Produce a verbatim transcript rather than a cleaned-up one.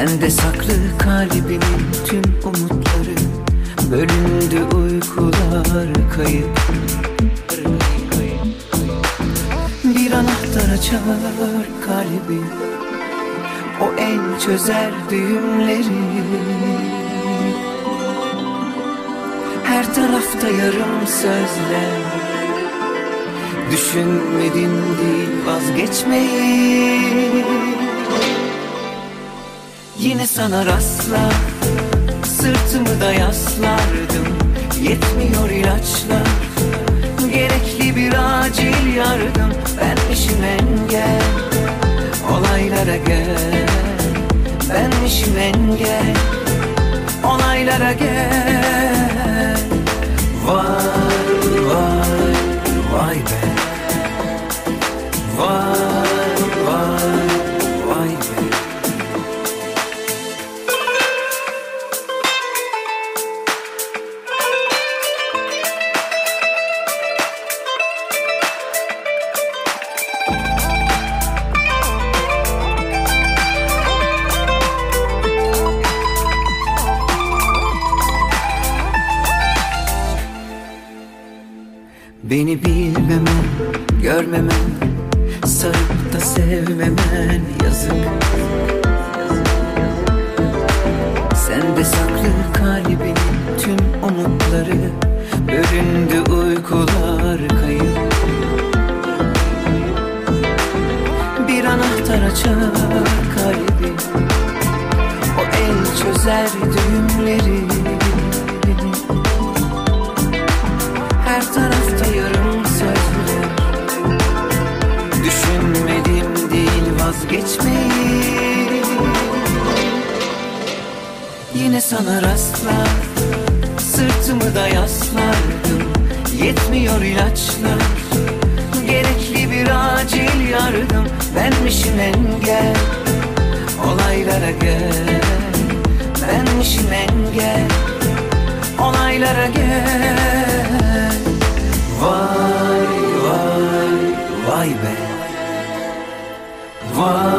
Sende saklı kalbimin tüm umutları, bölündü uykular kayıp. Bir anahtar açar kalbi, o el çözer düğümleri. Her tarafta yarım sözler, düşünmedim değil vazgeçmeyi. Yine sana rastlar, sırtımı da yaslardım. Yetmiyor ilaçlar, gerekli bir acil yardım. Benmişim engel, olaylara gel. Benmişim engel, olaylara gel. Vay vay vay be, vay vay vay be. Beni bilmemen, görmemen, sarıp da sevmemen yazık. Sende saklı kalbimin tüm umutları, bölündü uykular kayıp. Bir anahtar açar kalbi, o el çözer düğümleri. Her tarafta yarım sözler, düşünmedim değil vazgeçmeyi. Yine sana rastlar, sırtımı da yaslardım. Yetmiyor ilaçlar, gerekli bir acil yardım. Benmişim engel, olaylara gel. Benmişim engel, olaylara gel. Vay vay vay be, vay.